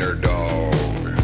wiener dog.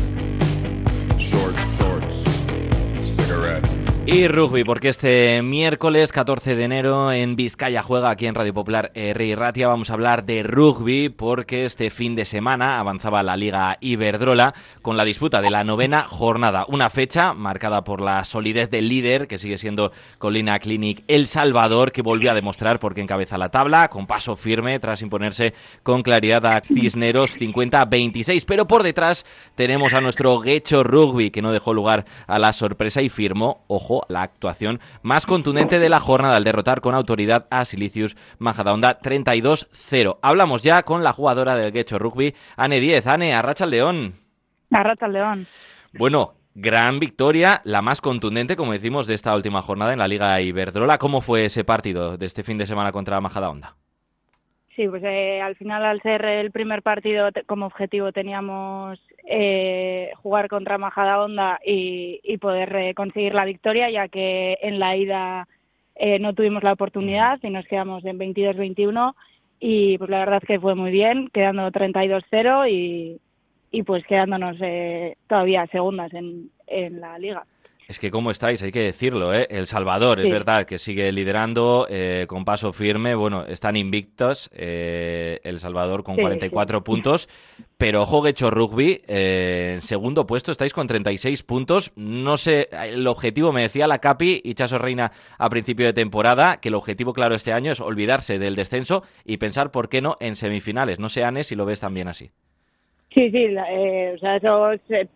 Shorts, cigarette. Y rugby, porque este miércoles 14 de enero en Vizcaya juega aquí en Radio Popular Herri Ratia. Vamos a hablar de rugby porque este fin de semana avanzaba la Liga Iberdrola con la disputa de la 9ª jornada. Una fecha marcada por la solidez del líder, que sigue siendo Colina Clinic El Salvador, que volvió a demostrar por qué encabeza la tabla con paso firme tras imponerse con claridad a Cisneros 50-26. Pero por detrás tenemos a nuestro Guecho Rugby, que no dejó lugar a la sorpresa y firmó, ojo, la actuación más contundente de la jornada al derrotar con autoridad a Silicius Majadahonda 32-0. Hablamos ya con la jugadora del Guecho Rugby, Ane Díez. Ane, arratsaldeón. Arratsaldeón. Bueno, gran victoria, la más contundente, como decimos, de esta última jornada en la Liga Iberdrola. ¿Cómo fue ese partido de este fin de semana contra Majadahonda? Sí, pues al final, al ser el primer partido, como objetivo teníamos jugar contra Majadahonda y poder conseguir la victoria, ya que en la ida no tuvimos la oportunidad y nos quedamos en 22-21 y pues la verdad es que fue muy bien, quedando 32-0 y pues quedándonos todavía segundas en la liga. Es que cómo estáis, hay que decirlo, ¿eh? El Salvador, sí. Es verdad que sigue liderando con paso firme. Bueno, están invictos El Salvador con 44 puntos. Pero ojo, Guecho Rugby, en segundo puesto estáis con 36 puntos. No sé, el objetivo, me decía la Capi y Chaso Reina a principio de temporada, que el objetivo claro este año es olvidarse del descenso y pensar, ¿por qué no?, en semifinales. No sé, Ane, si lo ves también así. Sí, o sea, eso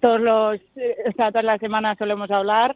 todas las semanas solemos hablar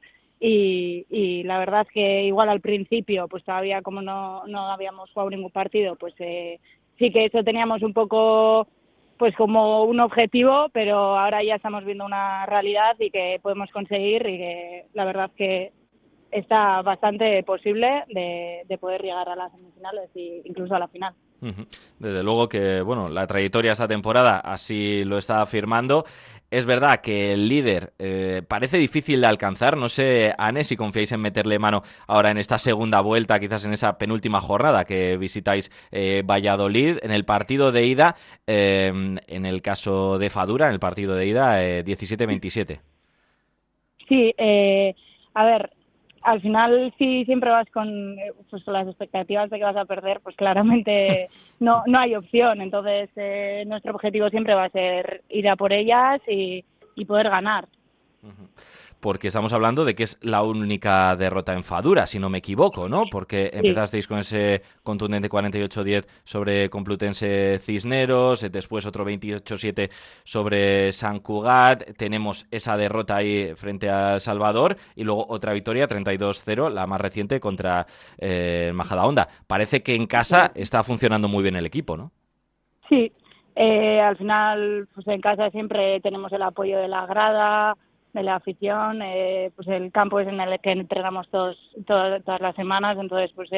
y la verdad es que igual al principio, pues todavía como no habíamos jugado ningún partido, pues sí que eso teníamos un poco pues como un objetivo, pero ahora ya estamos viendo una realidad y que podemos conseguir y que la verdad que está bastante posible de poder llegar a las semifinales e incluso a la final. Desde luego que, bueno, la trayectoria esta temporada así lo está afirmando. Es verdad que el líder parece difícil de alcanzar. No sé, Ane, si confiáis en meterle mano ahora en esta segunda vuelta, quizás en esa penúltima jornada que visitáis Valladolid. En el partido de ida, en el caso de Fadura, en el partido de ida, 17-27. Sí, a ver, al final si siempre vas con las expectativas de que vas a perder, pues claramente no hay opción. Entonces nuestro objetivo siempre va a ser ir a por ellas y poder ganar. Porque estamos hablando de que es la única derrota en Fadura, si no me equivoco, ¿no? Porque empezasteis con ese contundente 48-10 sobre Complutense Cisneros, después otro 28-7 sobre San Cugat, tenemos esa derrota ahí frente a Salvador y luego otra victoria 32-0, la más reciente contra Majadahonda. Parece que en casa está funcionando muy bien el equipo, ¿no? Sí, al final pues en casa siempre tenemos el apoyo de la grada, de la afición, pues el campo es en el que entrenamos todas las semanas, entonces pues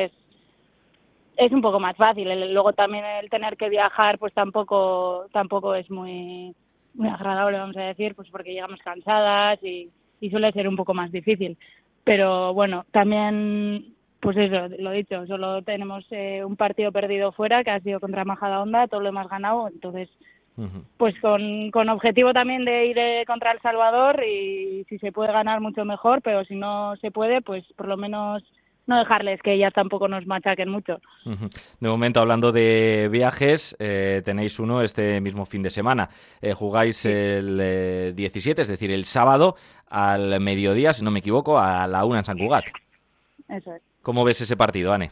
es un poco más fácil. Luego también el tener que viajar pues tampoco es muy agradable, vamos a decir, pues porque llegamos cansadas y suele ser un poco más difícil. Pero bueno, también pues eso, lo dicho, solo tenemos un partido perdido fuera que ha sido contra Majadahonda, todo lo hemos ganado, entonces pues con objetivo también de ir contra El Salvador y si se puede ganar mucho mejor, pero si no se puede, pues por lo menos no dejarles que ellas tampoco nos machaquen mucho. De momento, hablando de viajes, tenéis uno este mismo fin de semana. Jugáis el 17, es decir, el sábado al mediodía, si no me equivoco, a la 1 en San Cugat. Eso es. ¿Cómo ves ese partido, Ane?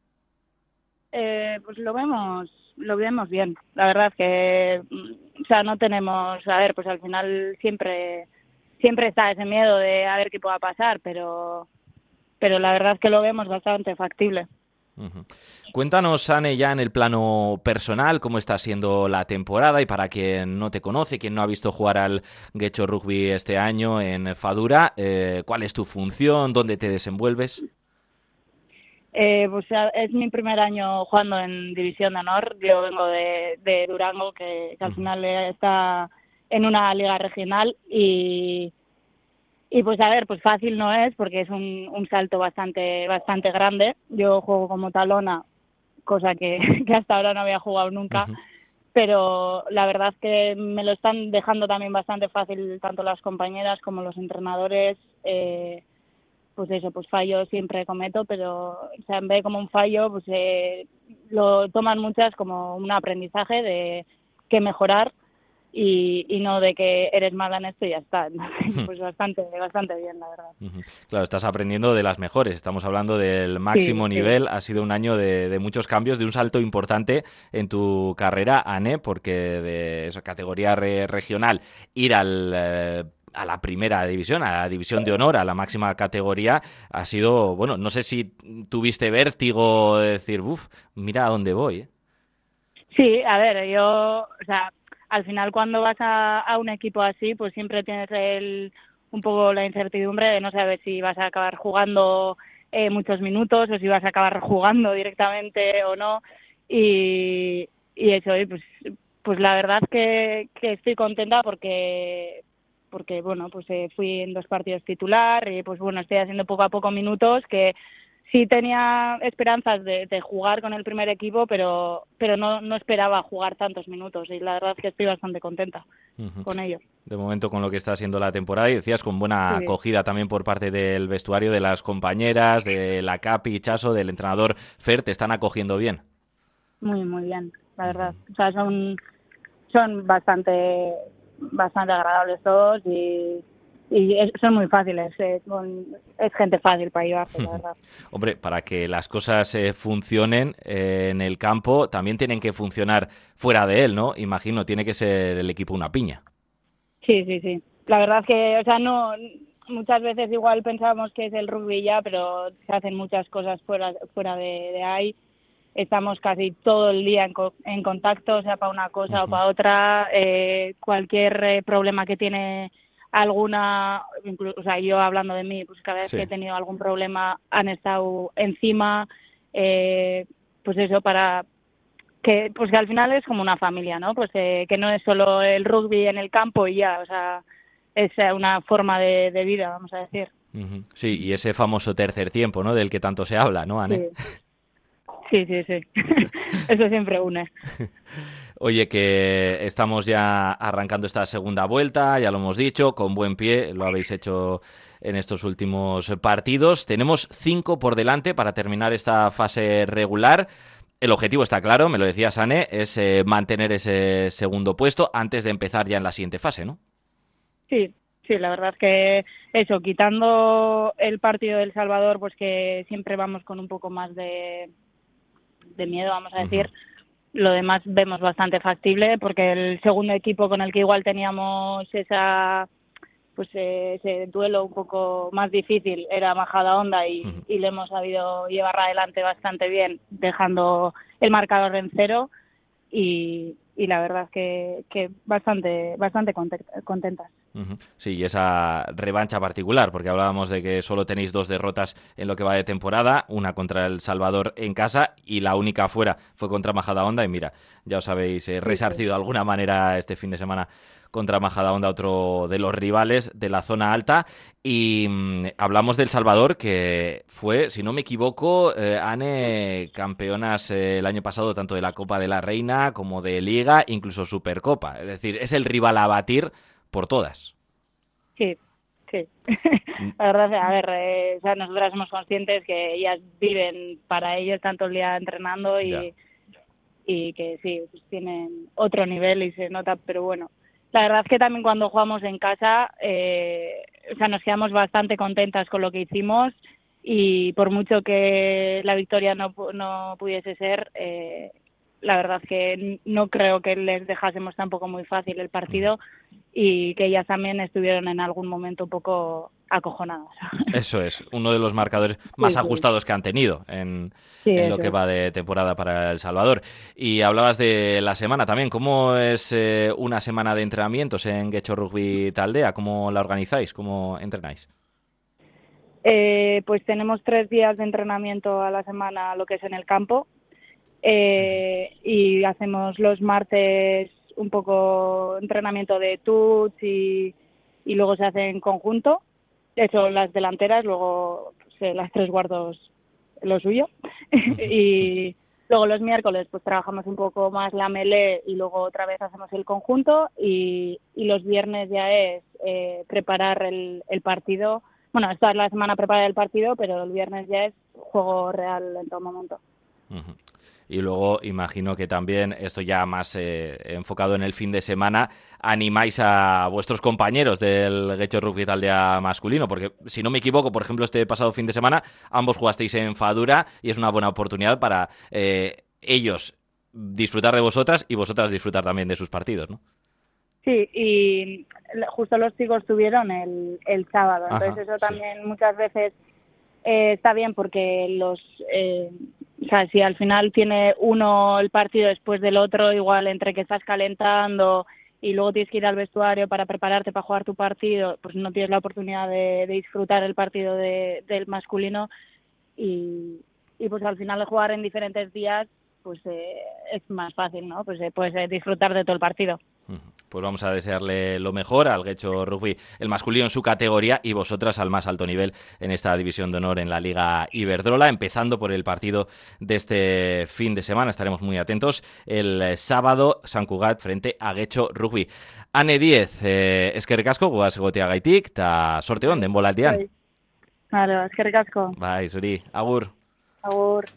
Pues lo vemos bien. La verdad que, o sea, no tenemos, a ver, pues al final siempre está ese miedo de a ver qué pueda pasar, pero la verdad que lo vemos bastante factible. Cuéntanos, Ane, ya en el plano personal, cómo está siendo la temporada y para quien no te conoce, quien no ha visto jugar al Guecho Rugby este año en Fadura, ¿cuál es tu función? ¿Dónde te desenvuelves? Pues es mi primer año jugando en División de Honor. Yo vengo de Durango, que al final está en una liga regional y pues a ver, pues fácil no es porque es un salto bastante grande. Yo juego como talona, cosa que hasta ahora no había jugado nunca. pero la verdad es que me lo están dejando también bastante fácil tanto las compañeras como los entrenadores. Pues eso, pues fallo siempre cometo, pero o sea, en vez de como un fallo, pues lo toman muchas como un aprendizaje de que mejorar y no de que eres mala en esto y ya está. Entonces, pues bastante bien, la verdad. Claro, estás aprendiendo de las mejores. Estamos hablando del máximo Sí, nivel. sí. Ha sido un año de muchos cambios, de un salto importante en tu carrera, Anne, porque de esa categoría regional ir a la primera división, a la división de honor, a la máxima categoría, ha sido, bueno, no sé si tuviste vértigo de decir, uff, mira a dónde voy, ¿eh? Sí, a ver, o sea, al final cuando vas a un equipo así, pues siempre tienes un poco la incertidumbre de no saber si vas a acabar jugando muchos minutos o si vas a acabar jugando directamente o no. Y eso, pues la verdad que estoy contenta porque bueno, pues fui en 2 partidos titular y pues bueno, estoy haciendo poco a poco minutos que sí tenía esperanzas de jugar con el primer equipo, pero no esperaba jugar tantos minutos y la verdad es que estoy bastante contenta con ello. De momento con lo que está siendo la temporada y decías con buena Sí, acogida también por parte del vestuario, de las compañeras, de la Capi, Chaso, del entrenador Fer, ¿te están acogiendo bien? muy bien, la verdad. O sea, son bastante agradables todos y son muy fáciles. Es gente fácil para llevarse, la verdad. Hombre, para que las cosas funcionen en el campo, también tienen que funcionar fuera de él, ¿no? Imagino, tiene que ser el equipo una piña. Sí. La verdad es que, o sea, no, muchas veces igual pensábamos que es el rugby ya, pero se hacen muchas cosas fuera de ahí. Estamos casi todo el día en contacto, sea para una cosa o para otra. Cualquier problema que tiene alguna, o sea, yo hablando de mí, pues cada vez Sí. que he tenido algún problema han estado encima, pues eso, para pues que al final es como una familia, ¿no? Pues que no es solo el rugby en el campo y ya, o sea, es una forma de vida, vamos a decir. Sí, y ese famoso tercer tiempo, ¿no? Del que tanto se habla, ¿no, Anne? Sí. Eso siempre une. Oye, que estamos ya arrancando esta segunda vuelta, ya lo hemos dicho, con buen pie, lo habéis hecho en estos últimos partidos. Tenemos 5 por delante para terminar esta fase regular. El objetivo está claro, me lo decía Sané, es mantener ese segundo puesto antes de empezar ya en la siguiente fase, ¿no? Sí, la verdad es que eso, quitando el partido del Salvador, pues que siempre vamos con un poco más de miedo, vamos a decir. Lo demás vemos bastante factible porque el segundo equipo con el que igual teníamos ese duelo un poco más difícil era Majadahonda y le hemos sabido llevar adelante bastante bien, dejando el marcador en 0 y la verdad es que bastante contentas. Sí, y esa revancha particular, porque hablábamos de que solo tenéis 2 derrotas en lo que va de temporada, una contra El Salvador en casa y la única fuera fue contra Majadahonda y mira, ya os habéis resarcido de alguna manera este fin de semana contra Majadahonda, otro de los rivales de la zona alta. Y hablamos del Salvador, que fue, si no me equivoco, Anne, campeonas el año pasado tanto de la Copa de la Reina como de Liga, incluso Supercopa. Es decir, es el rival a batir por todas. Sí. La verdad, a ver, o sea, nosotras somos conscientes que ellas viven para ellos tanto el día entrenando y que sí, pues tienen otro nivel y se nota, pero bueno. La verdad es que también cuando jugamos en casa, o sea, nos quedamos bastante contentas con lo que hicimos y por mucho que la victoria no pudiese ser, la verdad es que no creo que les dejásemos tampoco muy fácil el partido y que ellas también estuvieron en algún momento un poco acojonadas. Eso es, uno de los marcadores más ajustados que han tenido en lo que va de temporada para El Salvador. Y hablabas de la semana también. ¿Cómo es una semana de entrenamientos en Getxo Rugby Taldea? ¿Cómo la organizáis? ¿Cómo entrenáis? Pues tenemos 3 días de entrenamiento a la semana, lo que es en el campo. Y hacemos los martes un poco entrenamiento de tuts y luego se hace en conjunto. Eso las delanteras, luego pues, las 3 guardos lo suyo. y Luego los miércoles pues trabajamos un poco más la melee y luego otra vez hacemos el conjunto y los viernes ya es preparar el partido. Bueno, esta es la semana preparar el partido, pero el viernes ya es juego real en todo momento. Uh-huh. Y luego imagino que también, esto ya más enfocado en el fin de semana, animáis a vuestros compañeros del Getxo Rugby Taldea masculino, porque si no me equivoco, por ejemplo, este pasado fin de semana ambos jugasteis en Fadura y es una buena oportunidad para ellos disfrutar de vosotras y vosotras disfrutar también de sus partidos, ¿no? Sí, y justo los chicos estuvieron el sábado, entonces eso también muchas veces está bien porque o sea, si al final tiene uno el partido después del otro, igual entre que estás calentando y luego tienes que ir al vestuario para prepararte para jugar tu partido, pues no tienes la oportunidad de disfrutar el partido del masculino y pues al final de jugar en diferentes días pues es más fácil, ¿no? Pues puedes disfrutar de todo el partido. Pues vamos a desearle lo mejor al Getxo Rugby, el masculino en su categoría y vosotras al más alto nivel en esta división de honor en la Liga Iberdrola, empezando por el partido de este fin de semana. Estaremos muy atentos el sábado, Sant Cugat frente a Getxo Rugby. Ane Díez, eskerrik asko, guaz egoteagaitik, eta sorte hon, denbola aldean. Claro, eskerrik asko. Bai, zuri, agur. Agur.